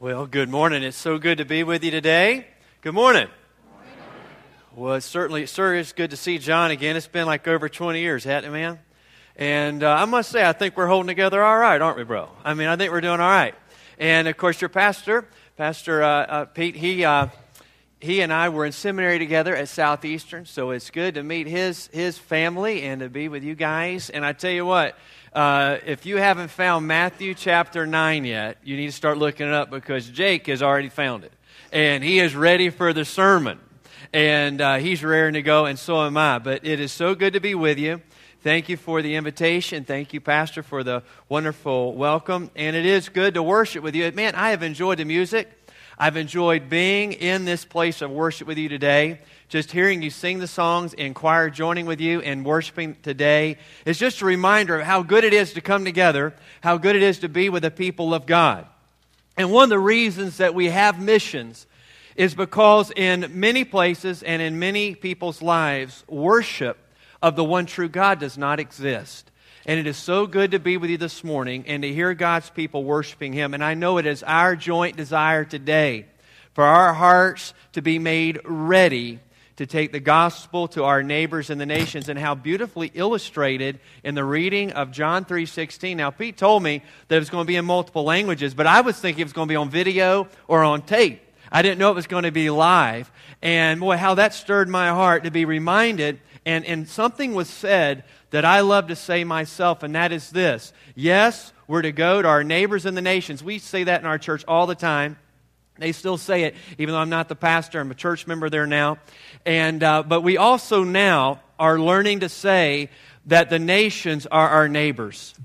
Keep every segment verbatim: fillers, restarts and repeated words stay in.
Well, good morning. It's so good to be with you today. Good morning. Good morning. Well, it's certainly, sir, it's good to see John again. It's been like over twenty years, hasn't it, man? And uh, I must say, I think we're holding together all right, aren't we, bro? I mean, I think we're doing all right. And, of course, your pastor, Pastor uh, uh, Pete, he uh, he and I were in seminary together at Southeastern, so it's good to meet his his family and to be with you guys. And I tell you what, Uh, if you haven't found Matthew chapter nine yet, you need to start looking it up because Jake has already found it. And he is ready for the sermon. And uh, he's raring to go, and so am I. But it is so good to be with you. Thank you for the invitation. Thank you, Pastor, for the wonderful welcome. And it is good to worship with you. Man, I have enjoyed the music. I've enjoyed being in this place of worship with you today. Just hearing you sing the songs in choir, joining with you and worshiping today is just a reminder of how good it is to come together, how good it is to be with the people of God. And one of the reasons that we have missions is because in many places and in many people's lives, worship of the one true God does not exist. And it is so good to be with you this morning and to hear God's people worshiping Him. And I know it is our joint desire today for our hearts to be made ready to take the gospel to our neighbors in the nations, and how beautifully illustrated in the reading of John three sixteen. Now, Pete told me that it was going to be in multiple languages, but I was thinking it was going to be on video or on tape. I didn't know it was going to be live. And boy, how that stirred my heart to be reminded. And, and something was said that I love to say myself, and that is this. Yes, we're to go to our neighbors in the nations. We say that in our church all the time. They still say it, even though I'm not the pastor. I'm a church member there now. And uh, but we also now are learning to say that the nations are our neighbors.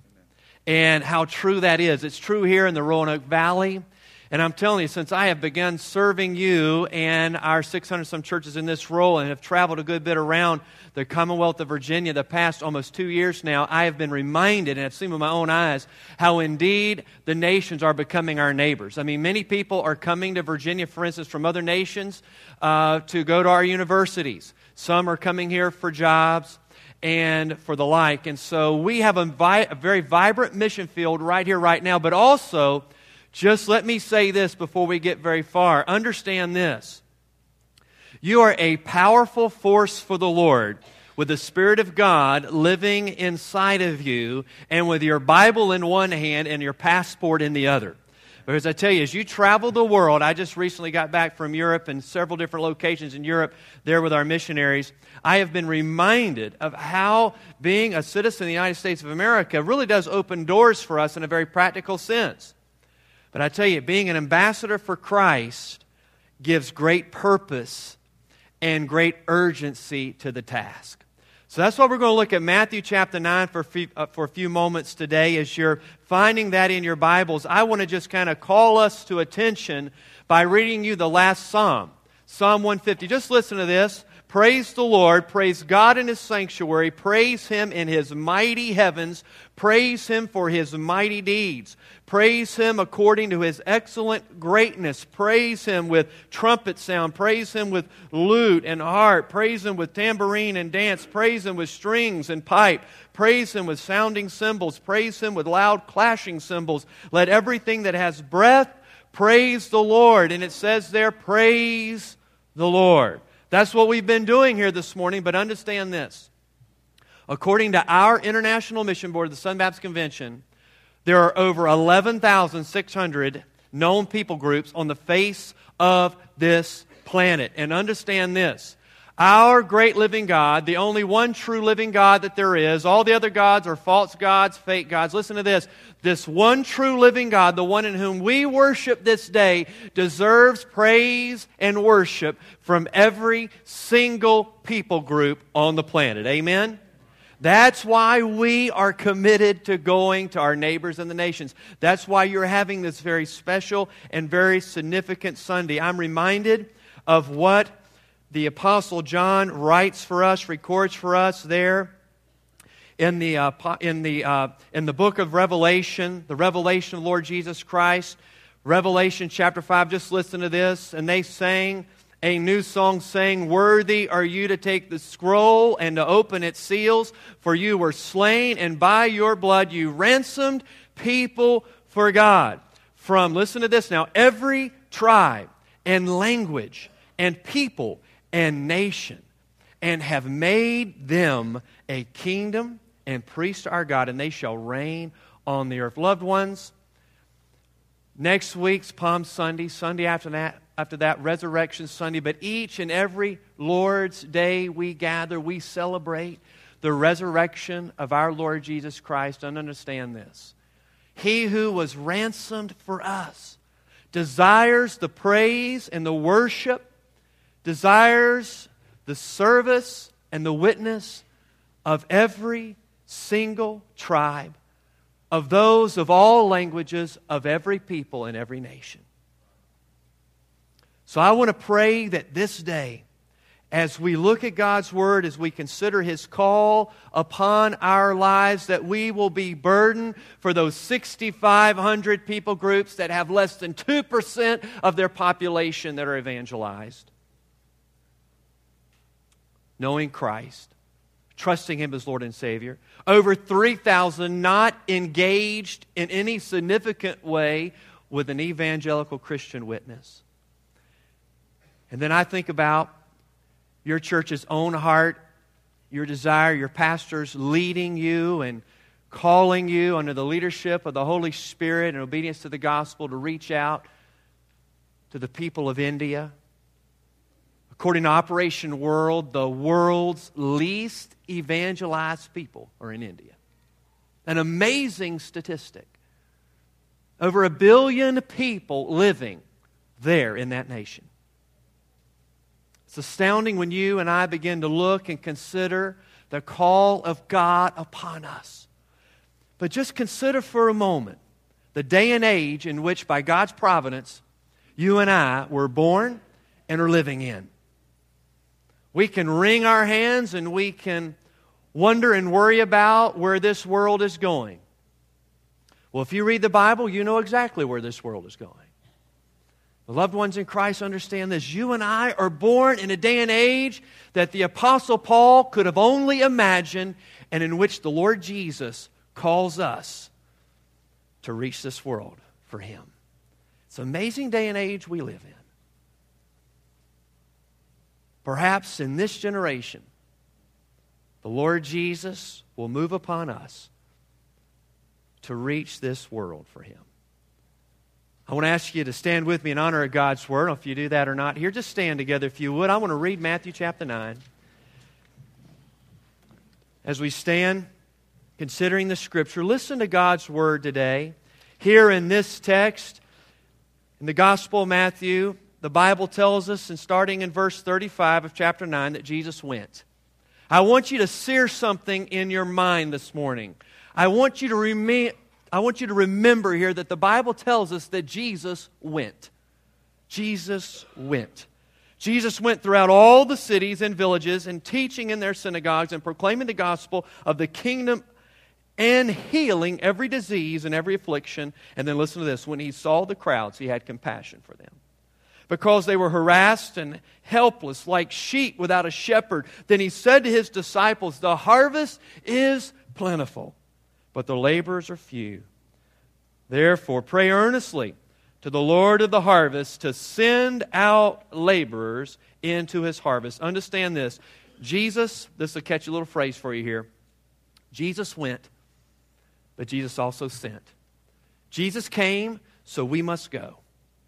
And how true that is. It's true here in the Roanoke Valley. And I'm telling you, since I have begun serving you and our six hundred some churches in this role and have traveled a good bit around the Commonwealth of Virginia the past almost two years now, I have been reminded, and I've seen with my own eyes, how indeed the nations are becoming our neighbors. I mean, many people are coming to Virginia, for instance, from other nations uh, to go to our universities. Some are coming here for jobs and for the like. And so we have a, vi- a very vibrant mission field right here, right now, but also, just let me say this before we get very far. Understand this. You are a powerful force for the Lord with the Spirit of God living inside of you and with your Bible in one hand and your passport in the other. Because I tell you, as you travel the world, I just recently got back from Europe and several different locations in Europe there with our missionaries. I have been reminded of how being a citizen of the United States of America really does open doors for us in a very practical sense. But I tell you, being an ambassador for Christ gives great purpose and great urgency to the task. So that's why we're going to look at Matthew chapter nine for a few, uh, for a few moments today. As you're finding that in your Bibles, I want to just kind of call us to attention by reading you the last Psalm, Psalm one fifty. Just listen to this. Praise the Lord, praise God in His sanctuary, praise Him in His mighty heavens, praise Him for His mighty deeds, praise Him according to His excellent greatness, praise Him with trumpet sound, praise Him with lute and harp, praise Him with tambourine and dance, praise Him with strings and pipe, praise Him with sounding cymbals, praise Him with loud clashing cymbals. Let everything that has breath praise the Lord. And it says there, praise the Lord. That's what we've been doing here this morning, but understand this. According to our International Mission Board, the Southern Baptist Convention, there are over eleven thousand six hundred known people groups on the face of this planet. And understand this. Our great living God, the only one true living God that there is, all the other gods are false gods, fake gods. Listen to this. This one true living God, the one in whom we worship this day, deserves praise and worship from every single people group on the planet. Amen? That's why we are committed to going to our neighbors in the nations. That's why you're having this very special and very significant Sunday. I'm reminded of what the Apostle John writes for us, records for us there in the uh, in the uh, in the book of Revelation, the revelation of Lord Jesus Christ, Revelation chapter five. Just listen to this. And they sang a new song, saying, "Worthy are you to take the scroll and to open its seals, for you were slain, and by your blood you ransomed people for God from, listen to this now, every tribe and language and people and nation, and have made them a kingdom and priests to our God, and they shall reign on the earth. Loved ones, next week's Palm Sunday, Sunday after that, after that, Resurrection Sunday, but each and every Lord's Day we gather, we celebrate the resurrection of our Lord Jesus Christ. And understand this. He who was ransomed for us desires the praise and the worship, desires the service and the witness of every single tribe, of those of all languages, of every people and every nation. So I want to pray that this day, as we look at God's Word, as we consider His call upon our lives, that we will be burdened for those six thousand five hundred people groups that have less than two percent of their population that are evangelized. Knowing Christ, trusting Him as Lord and Savior. Over three thousand not engaged in any significant way with an evangelical Christian witness. And then I think about your church's own heart, your desire, your pastors leading you and calling you under the leadership of the Holy Spirit and obedience to the gospel to reach out to the people of India. According to Operation World, the world's least evangelized people are in India. An amazing statistic. Over a billion people living there in that nation. It's astounding when you and I begin to look and consider the call of God upon us. But just consider for a moment the day and age in which, by God's providence, you and I were born and are living in. We can wring our hands and we can wonder and worry about where this world is going. Well, if you read the Bible, you know exactly where this world is going. The loved ones in Christ understand this. You and I are born in a day and age that the Apostle Paul could have only imagined, and in which the Lord Jesus calls us to reach this world for Him. It's an amazing day and age we live in. Perhaps in this generation, the Lord Jesus will move upon us to reach this world for Him. I want to ask you to stand with me in honor of God's Word. I don't know if you do that or not. Here, just stand together if you would. I want to read Matthew chapter nine. As we stand considering the Scripture, listen to God's Word today. Here in this text, in the Gospel of Matthew, the Bible tells us, and starting in verse thirty-five of chapter nine, that Jesus went. I want you to sear something in your mind this morning. I want you to remember. I want you to remember here that the Bible tells us that Jesus went. Jesus went. Jesus went throughout all the cities and villages and teaching in their synagogues and proclaiming the gospel of the kingdom and healing every disease and every affliction. And then listen to this. When He saw the crowds, He had compassion for them, because they were harassed and helpless like sheep without a shepherd. Then He said to His disciples, the harvest is plentiful, but the laborers are few. Therefore, pray earnestly to the Lord of the harvest to send out laborers into His harvest. Understand this. Jesus, this will catch a little phrase for you here. Jesus went, but Jesus also sent. Jesus came, so we must go.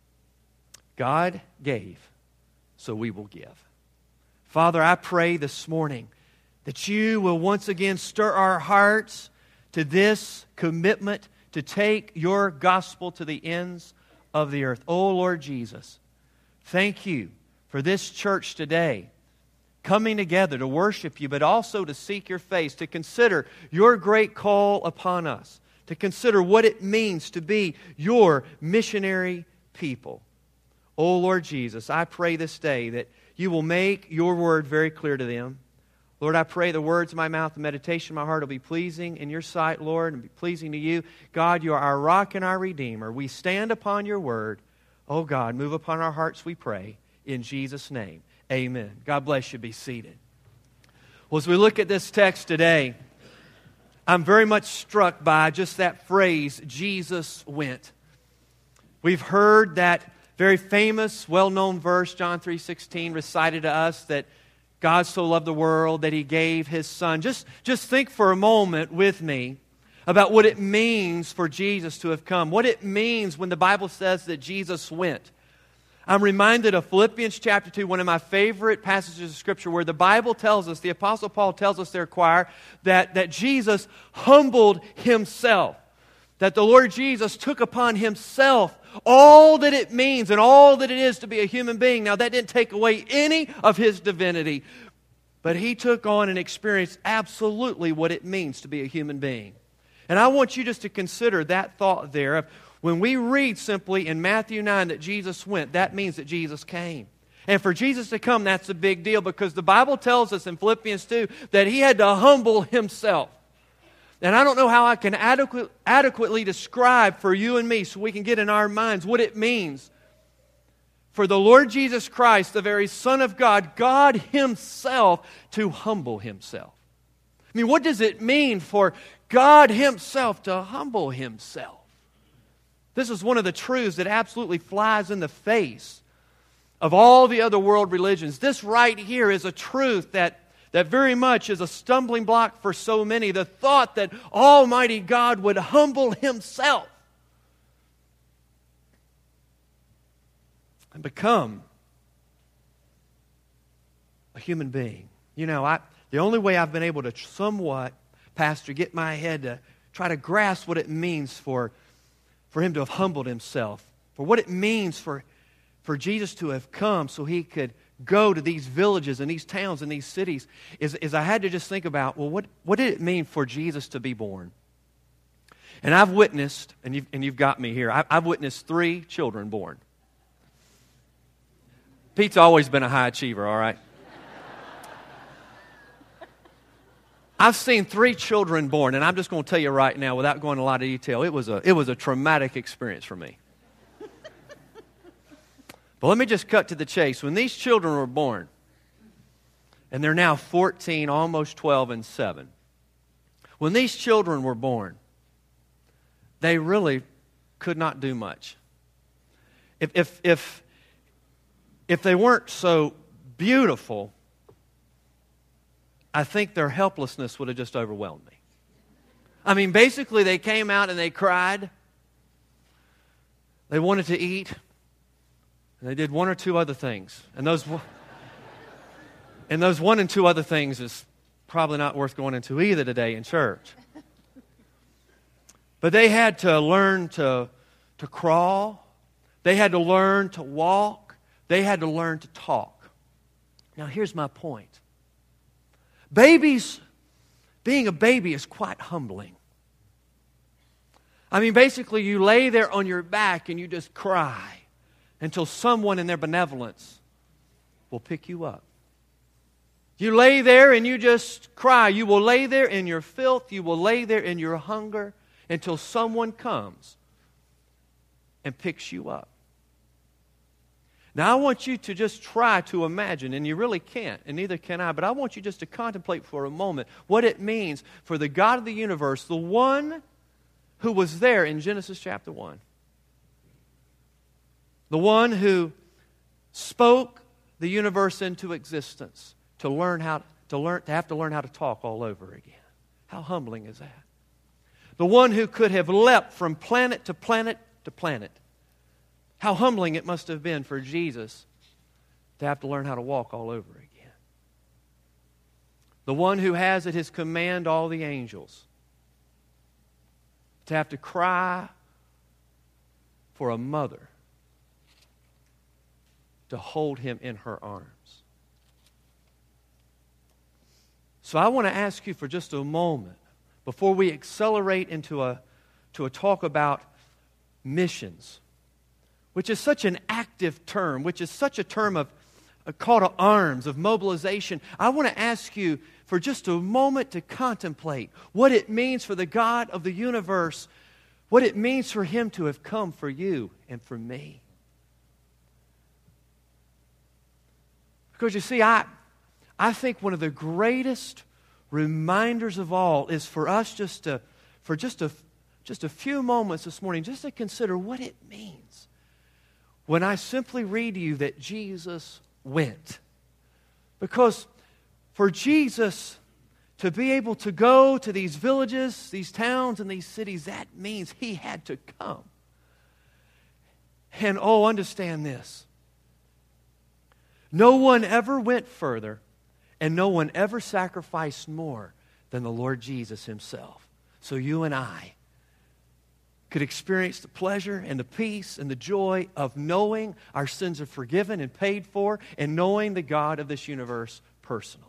God gave, so we will give. Father, I pray this morning that You will once again stir our hearts to this commitment to take Your gospel to the ends of the earth. Oh, Lord Jesus, thank You for this church today coming together to worship You, but also to seek Your face, to consider Your great call upon us, to consider what it means to be Your missionary people. Oh, Lord Jesus, I pray this day that You will make Your word very clear to them. Lord, I pray the words of my mouth, the meditation of my heart will be pleasing in Your sight, Lord, and be pleasing to You. God, You are our rock and our Redeemer. We stand upon Your word. Oh, God, move upon our hearts, we pray. In Jesus' name, amen. God bless you. Be seated. Well, as we look at this text today, I'm very much struck by just that phrase, Jesus went. We've heard that very famous, well-known verse, John three sixteen, recited to us that God so loved the world that He gave His Son. Just, just think for a moment with me about what it means for Jesus to have come. What it means when the Bible says that Jesus went. I'm reminded of Philippians chapter two, one of my favorite passages of Scripture, where the Bible tells us, the Apostle Paul tells us there, choir, that, that Jesus humbled Himself. That the Lord Jesus took upon Himself all that it means and all that it is to be a human being. Now, that didn't take away any of His divinity, but He took on and experienced absolutely what it means to be a human being. And I want you just to consider that thought there. When we read simply in Matthew nine that Jesus went, that means that Jesus came. And for Jesus to come, that's a big deal, because the Bible tells us in Philippians two that He had to humble Himself. And I don't know how I can adequate, adequately describe for you and me so we can get in our minds what it means for the Lord Jesus Christ, the very Son of God, God Himself, to humble Himself. I mean, what does it mean for God Himself to humble Himself? This is one of the truths that absolutely flies in the face of all the other world religions. This right here is a truth that That very much is a stumbling block for so many. The thought that Almighty God would humble Himself and become a human being. You know, I, the only way I've been able to somewhat, Pastor, get my head to try to grasp what it means for, for Him to have humbled Himself, for what it means for, for Jesus to have come so He could go to these villages and these towns and these cities, is, is I had to just think about, well, what, what did it mean for Jesus to be born? And I've witnessed, and you've, and you've got me here, I, I've witnessed three children born. Pete's always been a high achiever, all right? I've seen three children born, and I'm just going to tell you right now, without going into a lot of detail, it was a, it was a traumatic experience for me. But let me just cut to the chase. When these children were born, and they're now fourteen, almost twelve, and seven. When these children were born, they really could not do much. If, if, if, if they weren't so beautiful, I think their helplessness would have just overwhelmed me. I mean, basically, they came out and they cried. They wanted to eat. And they did one or two other things. And those, and those one and two other things is probably not worth going into either today in church. But they had to learn to, to crawl. They had to learn to walk. They had to learn to talk. Now, here's my point. Babies, being a baby is quite humbling. I mean, basically, you lay there on your back and you just cry until someone in their benevolence will pick you up. You lay there and you just cry. You will lay there in your filth. You will lay there in your hunger until someone comes and picks you up. Now, I want you to just try to imagine, and you really can't, and neither can I, but I want you just to contemplate for a moment what it means for the God of the universe, the one who was there in Genesis chapter one. The one who spoke the universe into existence to learn how to learn to have to learn how to talk all over again. How humbling is that? The one who could have leapt from planet to planet to planet. How humbling it must have been for Jesus to have to learn how to walk all over again. The one who has at His command all the angels. To have to cry for a mother to hold Him in her arms. So I want to ask you for just a moment, before we accelerate into a, to a talk about missions, which is such an active term, which is such a term of a call to arms, of mobilization. I want to ask you for just a moment to contemplate what it means for the God of the universe, what it means for Him to have come for you and for me. Because you see, I, I think one of the greatest reminders of all is for us just to, for just a, just a few moments this morning, just to consider what it means when I simply read to you that Jesus went. Because for Jesus to be able to go to these villages, these towns, and these cities, that means He had to come. And oh, understand this. No one ever went further, and no one ever sacrificed more than the Lord Jesus Himself. So you and I could experience the pleasure and the peace and the joy of knowing our sins are forgiven and paid for, and knowing the God of this universe personally.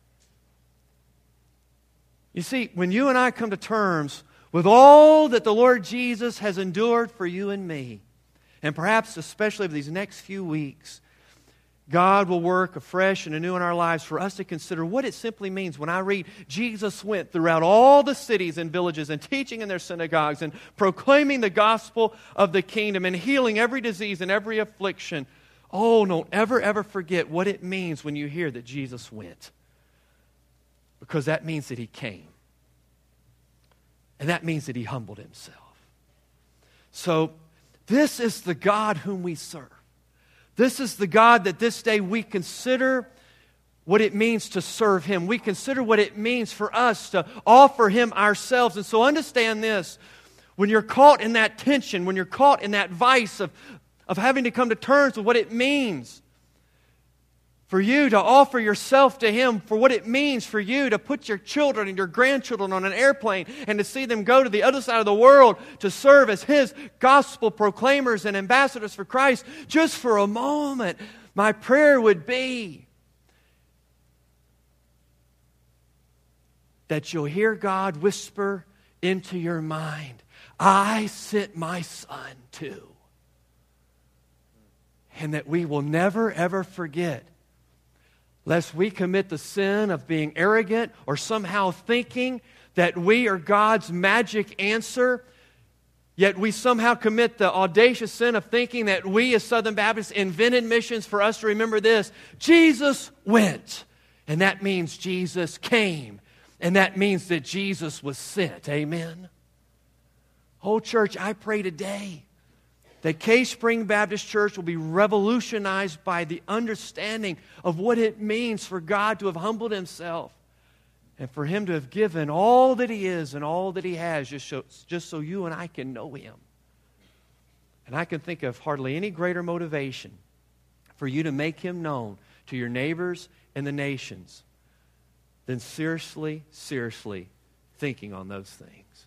You see, when you and I come to terms with all that the Lord Jesus has endured for you and me, and perhaps especially over these next few weeks, God will work afresh and anew in our lives for us to consider what it simply means when I read Jesus went throughout all the cities and villages and teaching in their synagogues and proclaiming the gospel of the kingdom and healing every disease and every affliction. Oh, don't ever, ever forget what it means when you hear that Jesus went. Because that means that He came. And that means that He humbled Himself. So, this is the God whom we serve. This is the God that this day we consider what it means to serve Him. We consider what it means for us to offer Him ourselves. And so understand this. When you're caught in that tension, when you're caught in that vice of, of having to come to terms with what it means for you to offer yourself to Him, for what it means for you to put your children and your grandchildren on an airplane and to see them go to the other side of the world to serve as His gospel proclaimers and ambassadors for Christ, just for a moment, my prayer would be that you'll hear God whisper into your mind, I sent my Son too. And that we will never, ever forget, lest we commit the sin of being arrogant or somehow thinking that we are God's magic answer, yet we somehow commit the audacious sin of thinking that we as Southern Baptists invented missions. For us to remember this: Jesus went, and that means Jesus came, and that means that Jesus was sent. Amen? Whole church, I pray today that Cave Spring Baptist Church will be revolutionized by the understanding of what it means for God to have humbled Himself and for Him to have given all that He is and all that He has just so, just so you and I can know Him. And I can think of hardly any greater motivation for you to make Him known to your neighbors and the nations than seriously, seriously thinking on those things.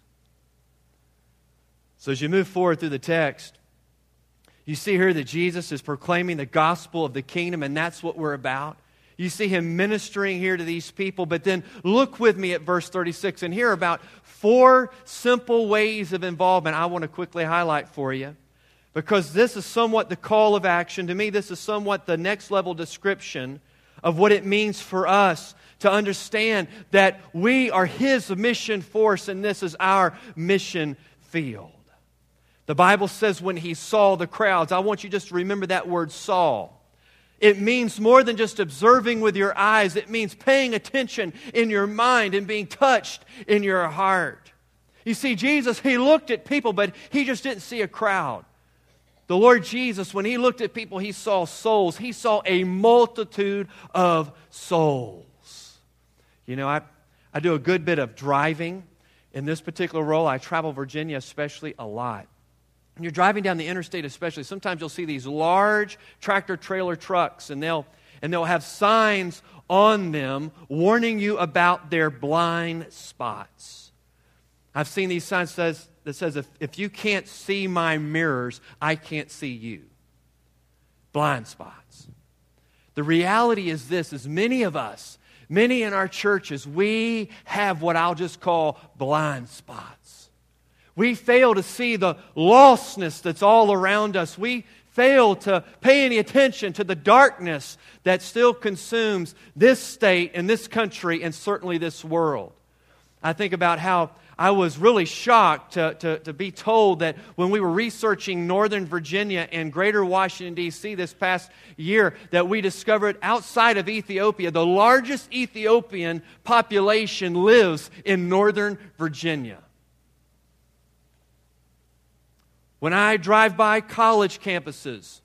So as you move forward through the text, you see here that Jesus is proclaiming the gospel of the kingdom, and that's what we're about. You see Him ministering here to these people, but then look with me at verse thirty-six and hear about four simple ways of involvement I want to quickly highlight for you, because this is somewhat the call of action. To me, this is somewhat the next level description of what it means for us to understand that we are His mission force, and this is our mission field. The Bible says when He saw the crowds, I want you just to remember that word saw. It means more than just observing with your eyes. It means paying attention in your mind and being touched in your heart. You see, Jesus, He looked at people, but He just didn't see a crowd. The Lord Jesus, when He looked at people, He saw souls. He saw a multitude of souls. You know, I, I do a good bit of driving. In this particular role, I travel Virginia especially a lot. When you're driving down the interstate especially, sometimes you'll see these large tractor-trailer trucks, and they'll, and they'll have signs on them warning you about their blind spots. I've seen these signs says, that says, if, if you can't see my mirrors, I can't see you. Blind spots. The reality is this, is many of us, many in our churches, we have what I'll just call blind spots. We fail to see the lostness that's all around us. We fail to pay any attention to the darkness that still consumes this state and this country and certainly this world. I think about how I was really shocked to, to, to be told that when we were researching Northern Virginia and Greater Washington, D C this past year, that we discovered outside of Ethiopia, the largest Ethiopian population lives in Northern Virginia. When I drive by college campuses,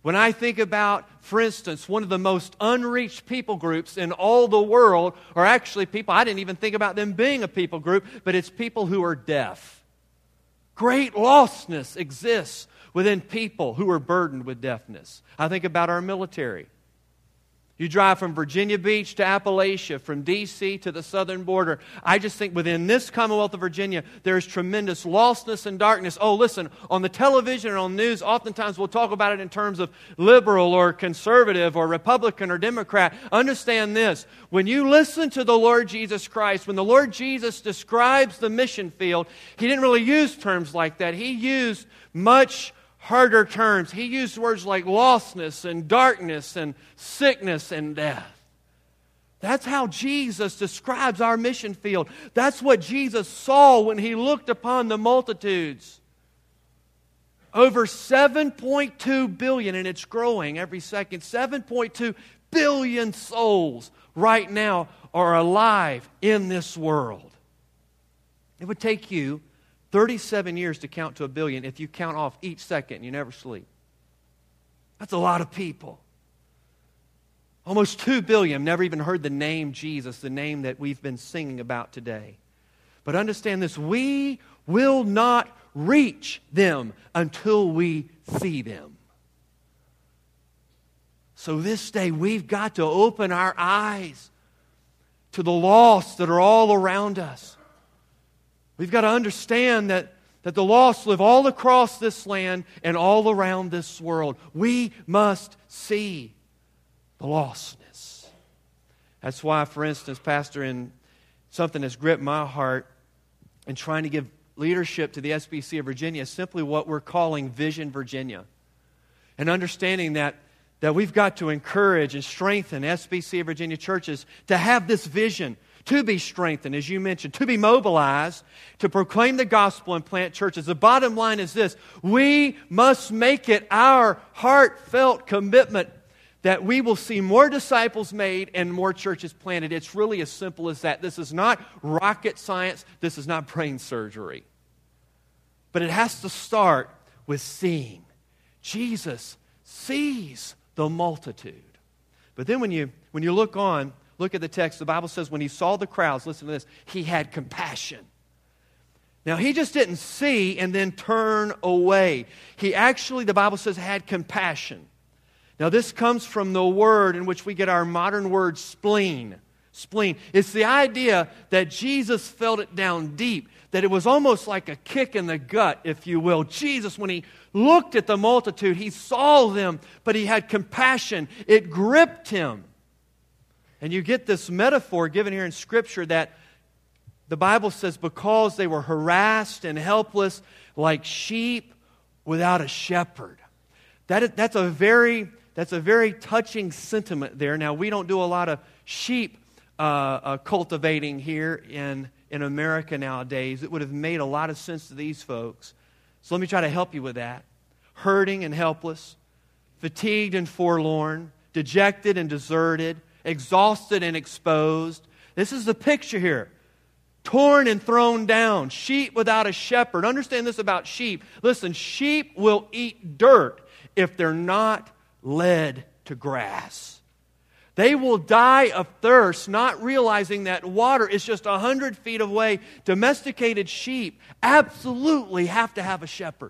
When I think about, for instance, one of the most unreached people groups in all the world, or actually people, I didn't even think about them being a people group, but it's people who are deaf. Great lostness exists within people who are burdened with deafness. I think about our military. You drive from Virginia Beach to Appalachia, from D C to the southern border. I just think within this Commonwealth of Virginia, there is tremendous lostness and darkness. Oh, listen, on the television and on news, oftentimes we'll talk about it in terms of liberal or conservative or Republican or Democrat. Understand this. When you listen to the Lord Jesus Christ, when the Lord Jesus describes the mission field, He didn't really use terms like that. He used much harder terms. He used words like lostness and darkness and sickness and death. That's how Jesus describes our mission field. That's what Jesus saw when He looked upon the multitudes. Over seven point two billion, and it's growing every second, seven point two billion souls right now are alive in this world. It would take you thirty-seven years to count to a billion if you count off each second and you never sleep. That's a lot of people. Almost two billion never even heard the name Jesus, the name that we've been singing about today. But understand this, we will not reach them until we see them. So this day we've got to open our eyes to the lost that are all around us. We've got to understand that, that the lost live all across this land and all around this world. We must see the lostness. That's why, for instance, Pastor, in something that's gripped my heart in trying to give leadership to the S B C of Virginia is simply what we're calling Vision Virginia. And understanding that, that we've got to encourage and strengthen S B C of Virginia churches to have this vision, to be strengthened, as you mentioned, to be mobilized, to proclaim the gospel and plant churches. The bottom line is this: we must make it our heartfelt commitment that we will see more disciples made and more churches planted. It's really as simple as that. This is not rocket science. This is not brain surgery. But it has to start with seeing. Jesus sees the multitude. But then when you when you look on, look at the text, the Bible says when He saw the crowds, listen to this, He had compassion. Now, He just didn't see and then turn away. He actually, the Bible says, had compassion. Now, this comes from the word in which we get our modern word spleen. Spleen. It's the idea that Jesus felt it down deep, that it was almost like a kick in the gut, if you will. Jesus, when He looked at the multitude, He saw them, but He had compassion. It gripped Him. And you get this metaphor given here in Scripture that the Bible says because they were harassed and helpless like sheep without a shepherd. That is, that's a very that's a very touching sentiment there. Now, we don't do a lot of sheep uh, uh, cultivating here in, in America nowadays. It would have made a lot of sense to these folks. So let me try to help you with that. Hurting and helpless, fatigued and forlorn, dejected and deserted, exhausted and exposed. This is the picture here. Torn and thrown down, sheep without a shepherd. Understand this about sheep. Listen, sheep will eat dirt if they're not led to grass. They will die of thirst, not realizing that water is just a hundred feet away. Domesticated sheep absolutely have to have a shepherd.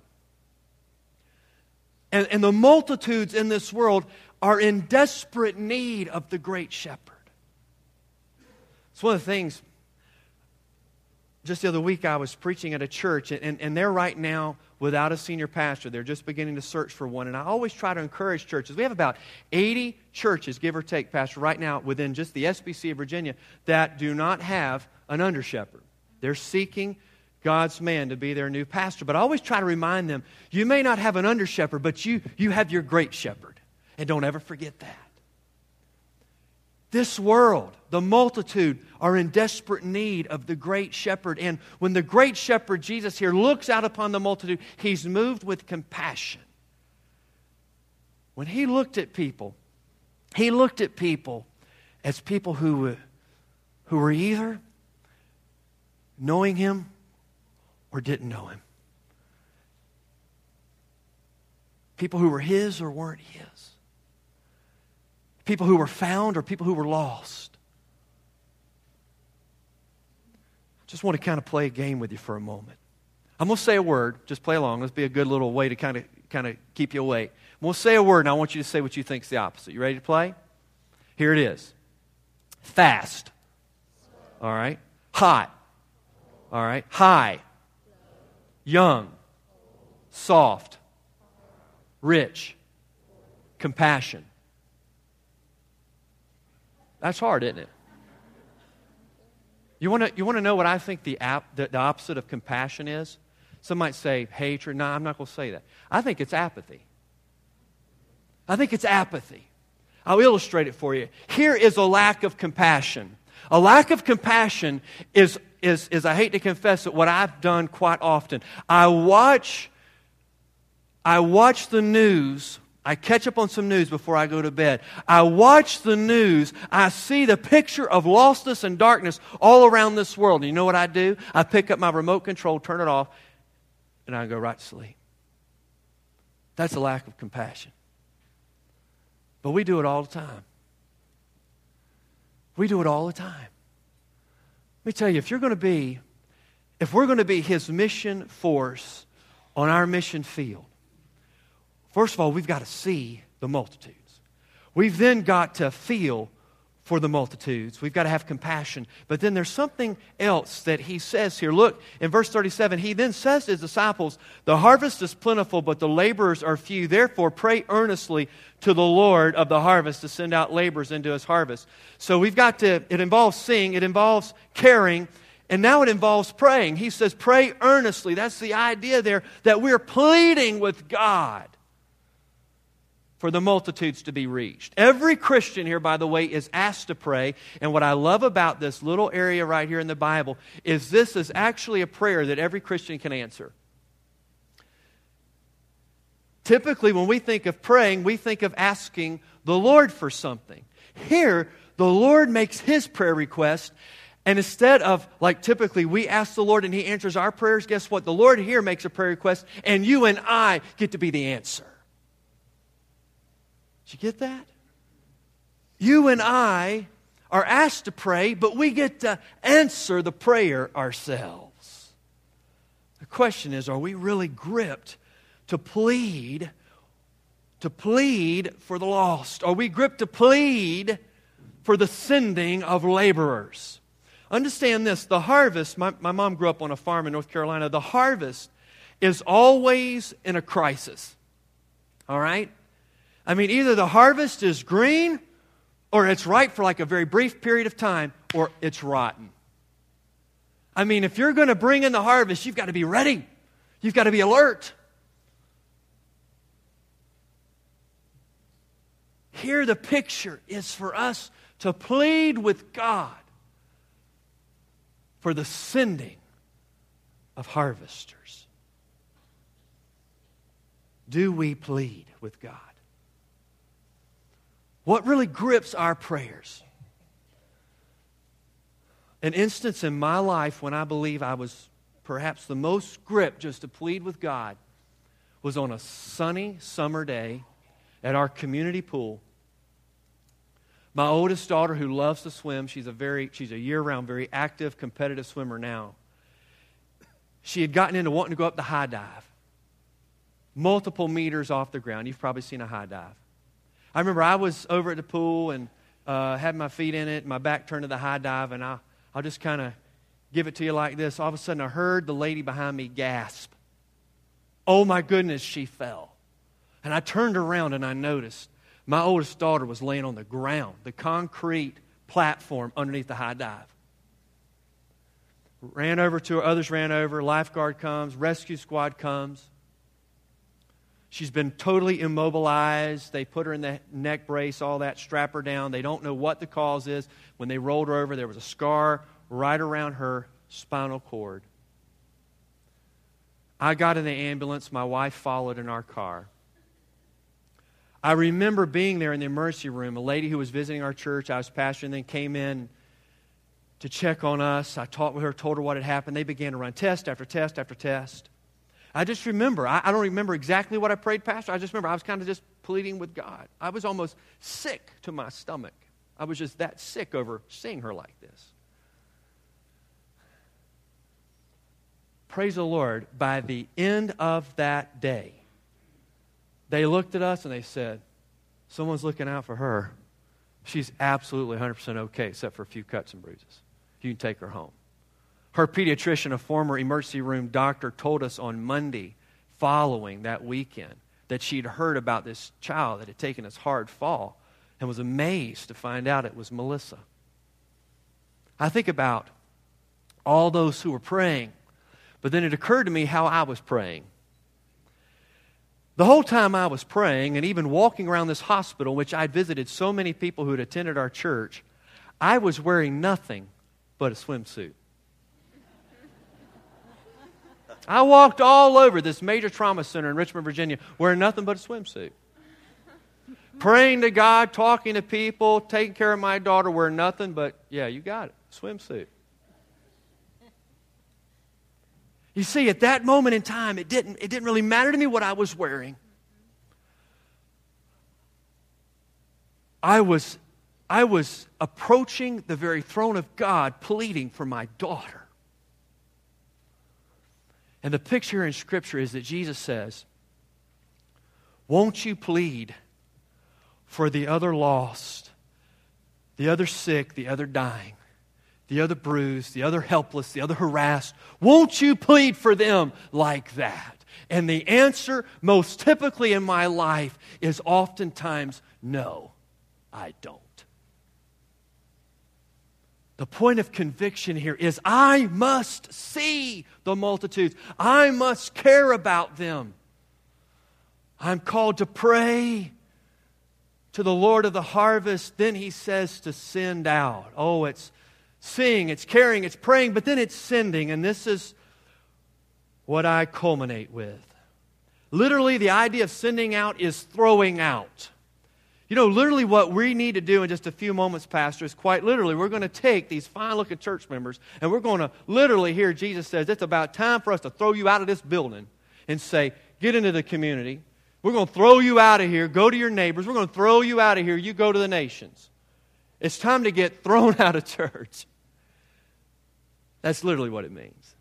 And, and the multitudes in this world are in desperate need of the great shepherd. It's one of the things, just the other week I was preaching at a church, and, and they're right now without a senior pastor. They're just beginning to search for one. And I always try to encourage churches. We have about eighty churches, give or take, Pastor, right now within just the S B C of Virginia that do not have an under-shepherd. They're seeking God's man to be their new pastor. But I always try to remind them, you may not have an under-shepherd, but you, you have your great shepherd. And don't ever forget that. This world, the multitude, are in desperate need of the great shepherd. And when the great shepherd, Jesus here, looks out upon the multitude, He's moved with compassion. When He looked at people, He looked at people as people who, who were either knowing Him or didn't know Him. People who were his or weren't his. People who were found or people who were lost. Just want to kind of play a game with you for a moment. I'm going to say a word. Just play along. Let's be a good little way to kind of kind of keep you awake. I'm going to say a word, and I want you to say what you think is the opposite. You ready to play? Here it is. Fast. All right. Hot. All right. High. Young. Soft. Rich. Compassion. That's hard, isn't it? You want to you want to know what I think the, ap- the, the opposite of compassion is? Some might say hatred. No, I'm not going to say that. I think it's apathy. I think it's apathy. I'll illustrate it for you. Here is a lack of compassion. A lack of compassion is, is, is I hate to confess it, what I've done quite often. I watch, I watch the news. I catch up on some news before I go to bed. I watch the news. I see the picture of lostness and darkness all around this world. And you know what I do? I pick up my remote control, turn it off, and I go right to sleep. That's a lack of compassion. But we do it all the time. We do it all the time. Let me tell you, if you're going to be, if we're going to be His mission force on our mission field, first of all, we've got to see the multitudes. We've then got to feel for the multitudes. We've got to have compassion. But then there's something else that He says here. Look, in verse thirty-seven, He then says to His disciples, "The harvest is plentiful, but the laborers are few. Therefore, pray earnestly to the Lord of the harvest to send out laborers into His harvest." So we've got to, it involves seeing, it involves caring, and now it involves praying. He says, pray earnestly. That's the idea there, that we're pleading with God for the multitudes to be reached. Every Christian here, by the way, is asked to pray. And what I love about this little area right here in the Bible is this is actually a prayer that every Christian can answer. Typically, when we think of praying, we think of asking the Lord for something. Here, the Lord makes His prayer request, and instead of, like typically, we ask the Lord and He answers our prayers, guess what? The Lord here makes a prayer request, and you and I get to be the answer. Did you get that? You and I are asked to pray, but we get to answer the prayer ourselves. The question is, are we really gripped to plead, to plead for the lost? Are we gripped to plead for the sending of laborers? Understand this, the harvest, my, my mom grew up on a farm in North Carolina. The harvest is always in a crisis. All right? I mean, either the harvest is green, or it's ripe for like a very brief period of time, or it's rotten. I mean, if you're going to bring in the harvest, you've got to be ready. You've got to be alert. Here the picture is for us to plead with God for the sending of harvesters. Do we plead with God? What really grips our prayers? An instance in my life when I believe I was perhaps the most gripped just to plead with God was on a sunny summer day at our community pool. My oldest daughter, who loves to swim, she's a very she's a year-round, very active, competitive swimmer now. She had gotten into wanting to go up the high dive. Multiple meters off the ground. You've probably seen a high dive. I remember I was over at the pool and uh, had my feet in it, my back turned to the high dive, and I, I'll just kind of give it to you like this. All of a sudden, I heard the lady behind me gasp. Oh my goodness, she fell. And I turned around and I noticed my oldest daughter was laying on the ground, the concrete platform underneath the high dive. Ran over to her, others ran over, lifeguard comes, rescue squad comes. She's been totally immobilized. They put her in the neck brace, all that, strap her down. They don't know what the cause is. When they rolled her over, there was a scar right around her spinal cord. I got in the ambulance. My wife followed in our car. I remember being there in the emergency room. A lady who was visiting our church, I was pastoring, then came in to check on us. I talked with her, told her what had happened. They began to run test after test after test. I just remember, I, I don't remember exactly what I prayed, Pastor. I just remember I was kind of just pleading with God. I was almost sick to my stomach. I was just that sick over seeing her like this. Praise the Lord, by the end of that day, they looked at us and they said, someone's looking out for her. She's absolutely one hundred percent okay, except for a few cuts and bruises. You can take her home. Her pediatrician, a former emergency room doctor, told us on Monday following that weekend that she'd heard about this child that had taken this hard fall and was amazed to find out it was Melissa. I think about all those who were praying, but then it occurred to me how I was praying. The whole time I was praying and even walking around this hospital, which I'd visited so many people who had attended our church, I was wearing nothing but a swimsuit. I walked all over this major trauma center in Richmond, Virginia, wearing nothing but a swimsuit. Praying to God, talking to people, taking care of my daughter, wearing nothing but, yeah, you got it, swimsuit. You see, at that moment in time, it didn't, it didn't really matter to me what I was wearing. I was, I was approaching the very throne of God, pleading for my daughter. And the picture in Scripture is that Jesus says, won't you plead for the other lost, the other sick, the other dying, the other bruised, the other helpless, the other harassed? Won't you plead for them like that? And the answer, most typically in my life, is oftentimes, no, I don't. The point of conviction here is I must see the multitudes. I must care about them. I'm called to pray to the Lord of the harvest. Then He says to send out. Oh, it's seeing, it's caring, it's praying, but then it's sending. And this is what I culminate with. Literally, the idea of sending out is throwing out. You know, literally what we need to do in just a few moments, Pastor, is quite literally, we're going to take these fine-looking church members and we're going to literally hear Jesus says, it's about time for us to throw you out of this building and say, get into the community. We're going to throw you out of here. Go to your neighbors. We're going to throw you out of here. You go to the nations. It's time to get thrown out of church. That's literally what it means.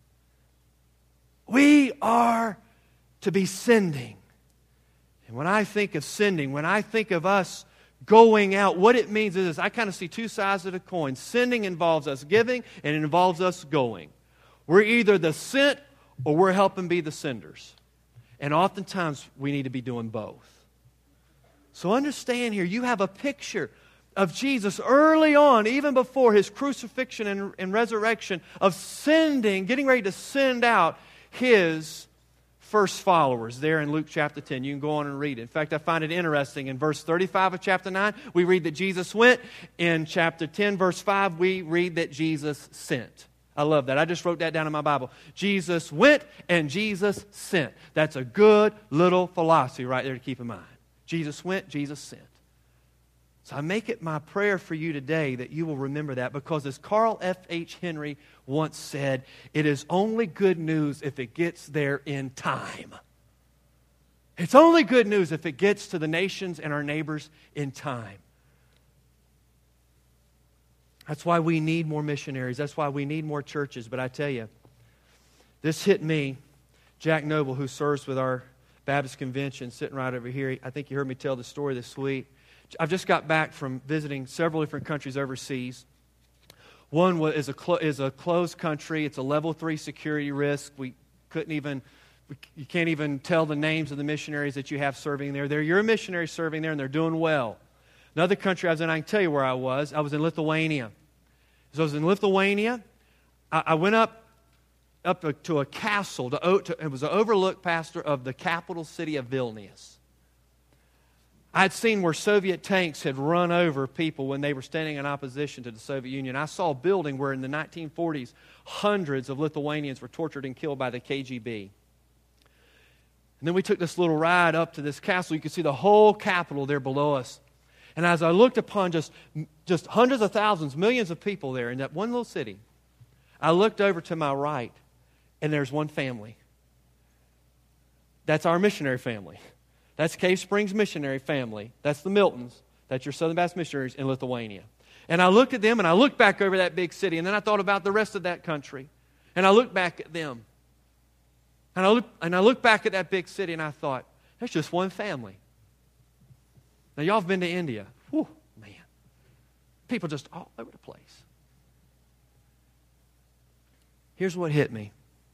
We are to be sending. And when I think of sending, when I think of us going out, what it means is this. I kind of see two sides of the coin. Sending involves us giving, and it involves us going. We're either the sent or we're helping be the senders. And oftentimes we need to be doing both. So understand here, you have a picture of Jesus early on, even before His crucifixion and, and resurrection, of sending, getting ready to send out His first followers there in Luke chapter ten. You can go on and read it. In fact, I find it interesting. In verse thirty-five of chapter nine, we read that Jesus went. In chapter ten, verse five, we read that Jesus sent. I love that. I just wrote that down in my Bible. Jesus went and Jesus sent. That's a good little philosophy right there to keep in mind. Jesus went, Jesus sent. So I make it my prayer for you today that you will remember that, because as Carl F H Henry once said, it is only good news if it gets there in time. It's only good news if it gets to the nations and our neighbors in time. That's why we need more missionaries. That's why we need more churches. But I tell you, this hit me. Jack Noble, who serves with our Baptist convention, sitting right over here. I think you heard me tell the story this week. I've just got back from visiting several different countries overseas. One is a, clo- is a closed country. It's a level three security risk. We couldn't even, we, you can't even tell the names of the missionaries that you have serving there. They're your missionaries serving there, and they're doing well. Another country I was in, I can tell you where I was. I was in Lithuania. So I was in Lithuania. I, I went up up to a castle. To, to, it was an overlook, Pastor, of the capital city of Vilnius. I'd seen where Soviet tanks had run over people when they were standing in opposition to the Soviet Union. I saw a building where in the nineteen forties, hundreds of Lithuanians were tortured and killed by the K G B. And then we took this little ride up to this castle. You could see the whole capital there below us. And as I looked upon just, just hundreds of thousands, millions of people there in that one little city, I looked over to my right, and there's one family. That's our missionary family. That's Cave Springs missionary family. That's the Miltons. That's your Southern Baptist missionaries in Lithuania. And I looked at them, and I looked back over that big city, and then I thought about the rest of that country. And I looked back at them. And I looked, and I looked back at that big city, and I thought, that's just one family. Now, y'all have been to India. Whew, man. People just all over the place. Here's what hit me.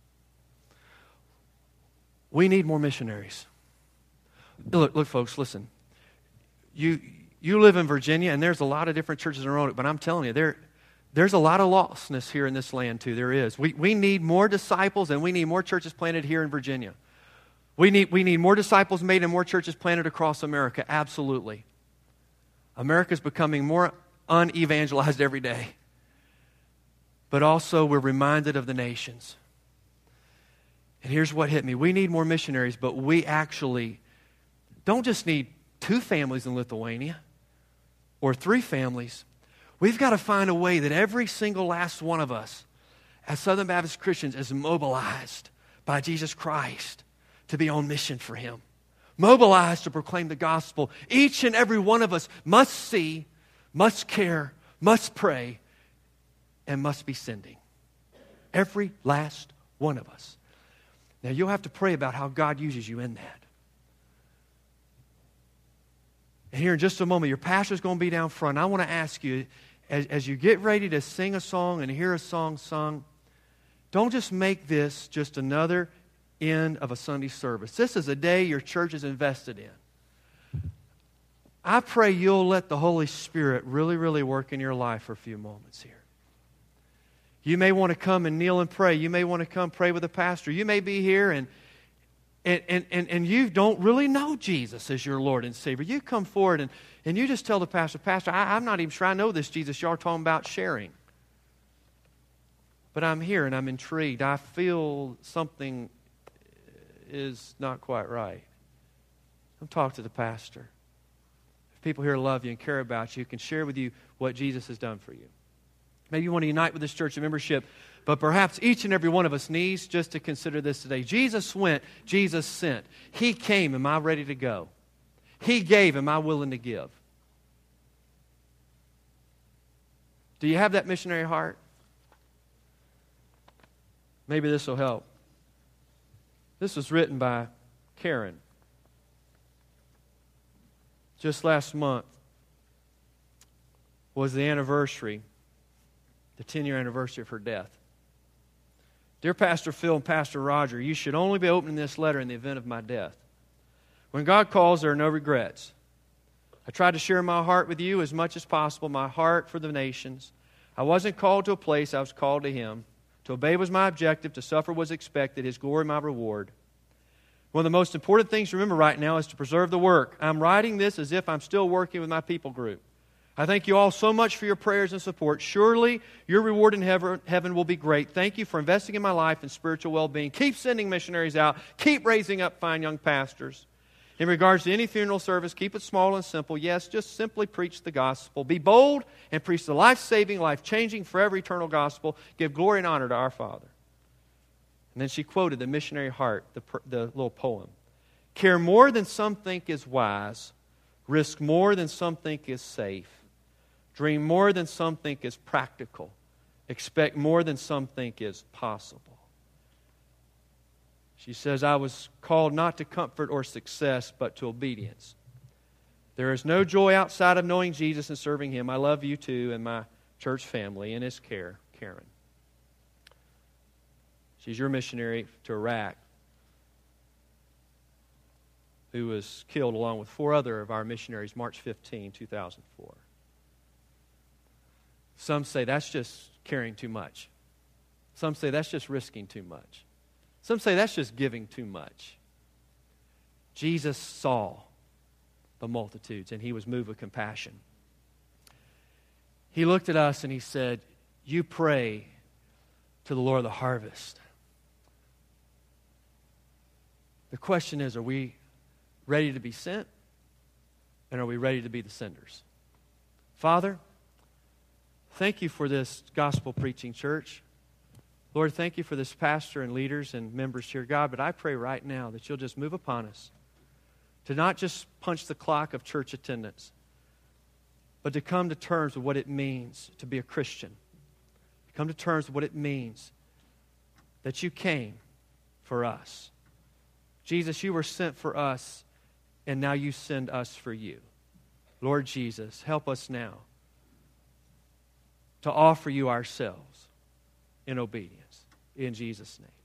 We need more missionaries. Look, look, folks, listen. You you live in Virginia, and there's a lot of different churches around it, but I'm telling you, there, there's a lot of lostness here in this land, too. There is. We, we need more disciples, and we need more churches planted here in Virginia. We need, we need more disciples made and more churches planted across America, absolutely. America's becoming more unevangelized every day. But also, we're reminded of the nations. And here's what hit me. We need more missionaries, but we actually don't just need two families in Lithuania or three families. We've got to find a way that every single last one of us as Southern Baptist Christians is mobilized by Jesus Christ to be on mission for Him. Mobilized to proclaim the gospel. Each and every one of us must see, must care, must pray, and must be sending. Every last one of us. Now, you'll have to pray about how God uses you in that. And here in just a moment, your pastor's going to be down front. I want to ask you, as, as you get ready to sing a song and hear a song sung, don't just make this just another end of a Sunday service. This is a day your church is invested in. I pray you'll let the Holy Spirit really, really work in your life for a few moments here. You may want to come and kneel and pray. You may want to come pray with a pastor. You may be here and and, and, and, and you don't really know Jesus as your Lord and Savior. You come forward and, and you just tell the pastor, Pastor, I, I'm not even sure I know this Jesus y'all are talking about sharing. But I'm here and I'm intrigued. I feel something is not quite right. Come talk to the pastor. If people here love you and care about you, can share with you what Jesus has done for you. Maybe you want to unite with this church of membership, but perhaps each and every one of us needs just to consider this today. Jesus went, Jesus sent. He came, am I ready to go? He gave, am I willing to give? Do you have that missionary heart? Maybe this will help. This was written by Karen. Just last month was the anniversary, the ten-year anniversary of her death. Dear Pastor Phil and Pastor Roger, you should only be opening this letter in the event of my death. When God calls, there are no regrets. I tried to share my heart with you as much as possible, my heart for the nations. I wasn't called to a place, I was called to Him. To obey was my objective, to suffer was expected, His glory my reward. One of the most important things to remember right now is to preserve the work. I'm writing this as if I'm still working with my people group. I thank you all so much for your prayers and support. Surely your reward in heaven will be great. Thank you for investing in my life and spiritual well-being. Keep sending missionaries out. Keep raising up fine young pastors. In regards to any funeral service, keep it small and simple. Yes, just simply preach the gospel. Be bold and preach the life-saving, life-changing, forever eternal gospel. Give glory and honor to our Father. And then she quoted the missionary heart, the, the little poem. Care more than some think is wise. Risk more than some think is safe. Dream more than some think is practical. Expect more than some think is possible. She says, I was called not to comfort or success, but to obedience. There is no joy outside of knowing Jesus and serving Him. I love you too and my church family in His care, Karen. She's your missionary to Iraq, who was killed along with four other of our missionaries March fifteenth, two thousand four. Some say that's just caring too much. Some say that's just risking too much. Some say that's just giving too much. Jesus saw the multitudes and He was moved with compassion. He looked at us and He said, you pray to the Lord of the harvest. The question is, are we ready to be sent? And are we ready to be the senders? Father, thank you for this gospel preaching church. Lord, thank you for this pastor and leaders and members here, God, but I pray right now that you'll just move upon us to not just punch the clock of church attendance, but to come to terms with what it means to be a Christian. Come to terms with what it means that you came for us. Jesus, you were sent for us, and now you send us for you. Lord Jesus, help us now to offer you ourselves in obedience. In Jesus' name.